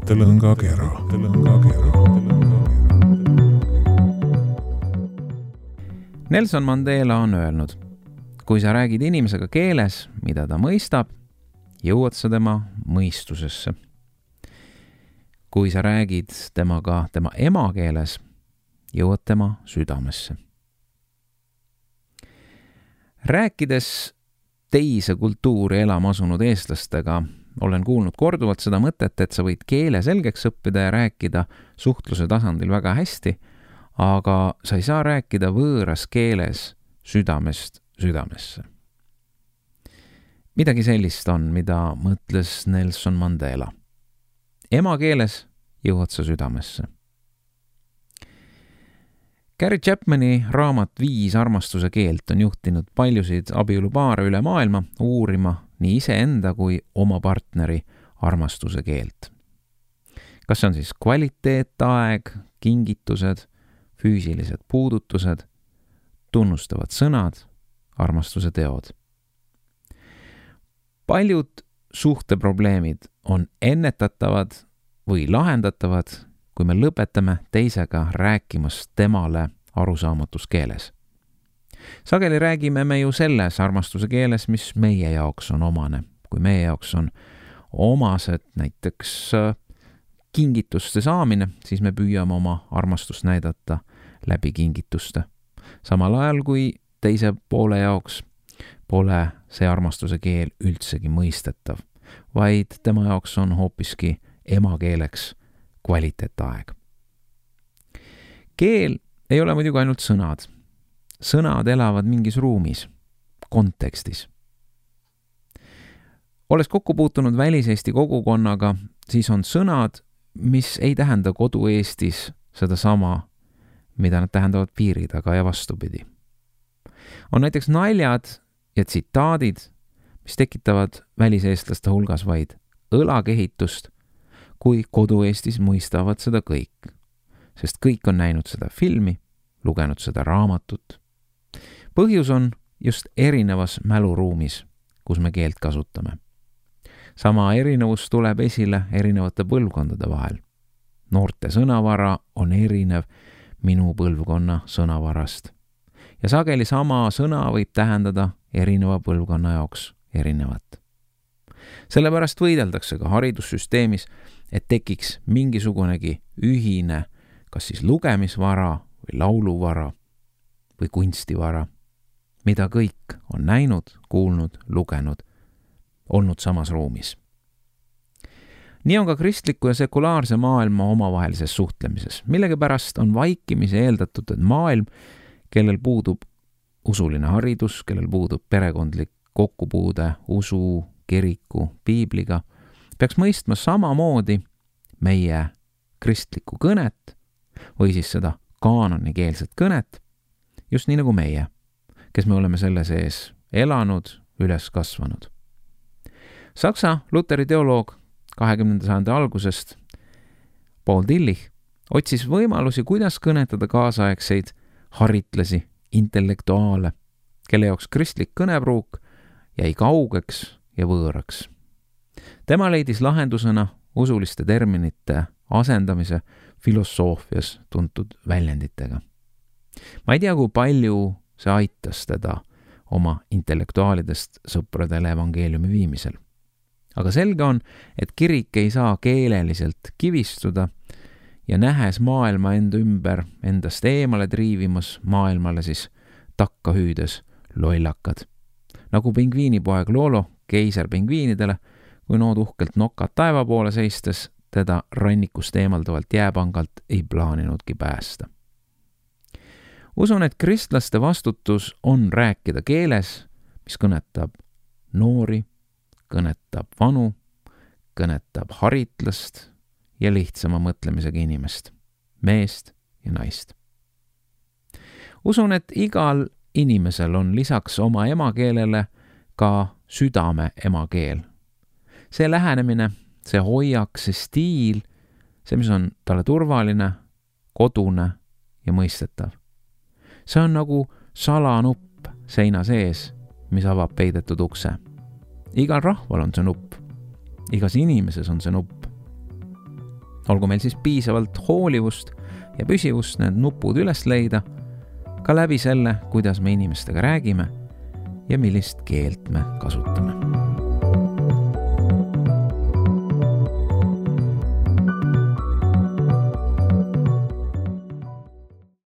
mõttelõngakera. Nelson Mandela on öelnud, kui sa räägid inimesega keeles, mida ta mõistab, jõuad sa tema mõistusesse. Kui sa räägid temaga tema emakeeles, jõuad tema südamesse. Rääkides teise kultuuri elama asunud eestlastega, olen kuulnud korduvalt seda mõtet, et sa võid keele selgeks õppida ja rääkida suhtluse tasandil väga hästi, aga sa ei saa rääkida võõras keeles südamest südamesse. Midagi sellist on, mida mõtles Nelson Mandela. Emakeeles jõuad sa südamesse. Gary Chapmani raamat 5 armastuse keelt on juhtinud paljusid abielupaare üle maailma uurima nii iseenda kui oma partneri armastuse keelt. Kas see on siis kvaliteetaeg, kingitused, füüsilised puudutused, tunnustavad sõnad, armastuse teod. Paljud suhteprobleemid on ennetatavad või lahendatavad, kui me lõpetame teisega rääkimast temale arusaamatus keeles. Sageli räägime me ju selles armastuse keeles, mis meie jaoks on omane. Kui meie jaoks on omased näiteks kingituste saamine, siis me püüame oma armastust näidata läbi kingituste. Samal ajal kui teise poole jaoks pole see armastuse keel üldsegi mõistetav, vaid tema jaoks on hoopiski emakeeleks kvaliteetaeg. Keel ei ole muidugi ainult sõnad. Sõnad elavad mingis ruumis, kontekstis. Olles kokku puutunud väliseesti kogukonnaga, siis on sõnad, mis ei tähenda kodu-Eestis seda sama, mida nad tähendavad piiri taga ja vastupidi. On näiteks naljad ja tsitaadid, mis tekitavad väliseestlaste hulgas vaid õlakehitust, kui kodu-Eestis mõistavad seda kõik, sest kõik on näinud seda filmi, lugenud seda raamatut. Põhjus on just erinevas mäluruumis, kus me keelt kasutame. Sama erinevus tuleb esile erinevate põlvkondade vahel. Noorte sõnavara on erinev minu põlvkonna sõnavarast. Ja sageli sama sõna võib tähendada erineva põlvkonna jaoks erinevat. Sellepärast võideldakse ka haridussüsteemis, et tekiks mingisugunegi ühine, kas siis lugemisvara või lauluvara või kunstivara, mida kõik on näinud, kuulnud, lugenud, olnud samas ruumis. Nii on ka kristliku ja sekulaarse maailma omavahelises suhtlemises. Millegipärast on vaikimise eeldatud, et maailm, kellel puudub usuline haridus, kellel puudub perekondlik kokkupuude usu, kiriku, piibliga, peaks mõistma samamoodi meie kristlikku kõnet või siis seda kaanonikeelset kõnet, just nii nagu meie, kes me oleme selle sees elanud, üles kasvanud. Saksa luteri teoloog 20. sajandi algusest Paul Tillich otsis võimalusi, kuidas kõnetada kaasaegseid haritlasi, intellektuaale, kelle jaoks kristlik kõnepruuk jäi kaugeks ja võõraks. Tema leidis lahendusena usuliste terminite asendamise filosoofias tuntud väljenditega. Ma ei tea, kui palju see aitas teda oma intellektuaalidest sõpradele evangeeliumi viimisel. Aga selge on, et kirik ei saa keeleliselt kivistuda ja nähes maailma enda ümber endast eemale triivimas maailmale siis takka hüüdes lollakad. Nagu pingviinipoeg Lolo keiserpingviinidele, kui nood uhkelt nokad taeva poole seistes teda rannikust eemaldavalt jääpangalt ei plaaninudki päästa. Usun, et kristlaste vastutus on rääkida keeles, mis kõnetab noori, kõnetab vanu, kõnetab haritlast ja lihtsama mõtlemisega inimest, meest ja naist. Usun, et igal inimesel on lisaks oma emakeelele ka südame emakeel. See lähenemine, see hoiak, see stiil, see, mis on talle turvaline, kodune ja mõistetav. See on nagu salanupp seina sees, mis avab peidetud ukse. Igal rahval on see nupp. Igas inimeses on see nupp. olgu meil siis piisavalt hoolivust ja püsivust need nupud üles leida, ka läbi selle, kuidas me inimestega räägime ja millist keelt me kasutame.